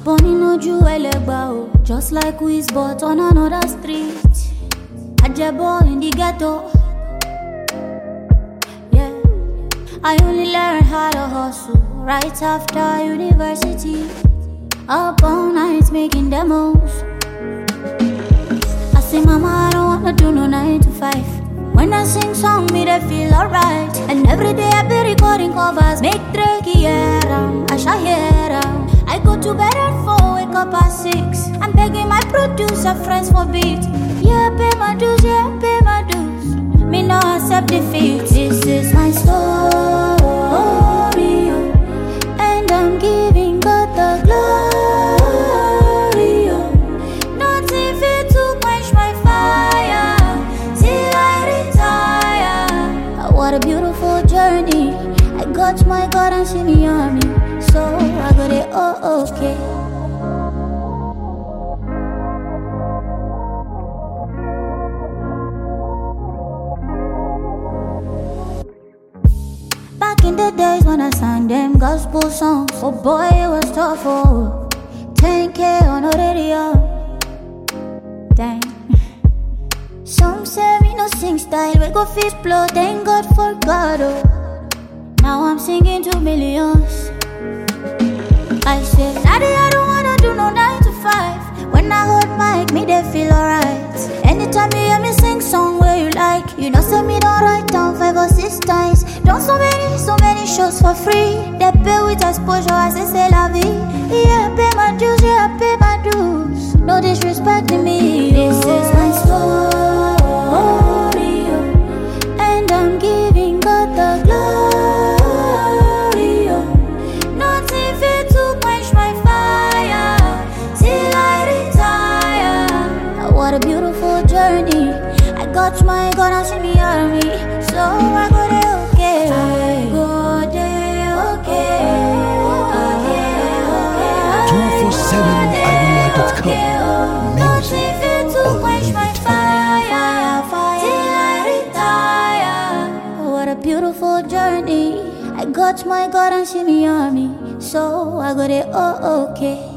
Bunny no jewel, just like Wiz, but on another street. Ajabo in the ghetto. Yeah, I only learned how to hustle right after university. Up all night making demos. I say, Mama, I don't wanna do no 9 to 5. When I sing song, me they feel alright. And every day I be recording covers. Make Drake hear 'em, I shall hear 'em. I go to bed at 4, wake up at 6. I'm begging my producer friends for beat. Yeah, pay my dues, yeah, pay my dues. Me no accept defeat. This is my story, and I'm giving God the glory. Nothing fit to quench my fire till I retire. What a beautiful journey. I got my God and see me on me, so I got it okay. Back in the days when I sang them gospel songs, oh boy, it was tough, oh. 10K on the radio, dang. Some say me no sing style, we go fit blow, thank God for God, oh. Now I'm singing to millions. I said, Daddy, I don't wanna do no 9 to 5. When I hold mic, me they feel alright. Anytime you hear me sing song where you like, you know say me don't write down 5 or 6 times. Done so many shows for free. They pay with exposure as they say la vie. Yeah, pay my dues, yeah, pay my dues. No disrespect to me. This is my story, and I'm giving God the glory. Nothing fit to quench my fire till I retire. What a beautiful journey. I got my God and see me on me, so I got it okay. I got it okay. 247iria.com. Nothing fit to quench my fire till I retire. What a beautiful journey. I got my God and see me on me, so I got it okay.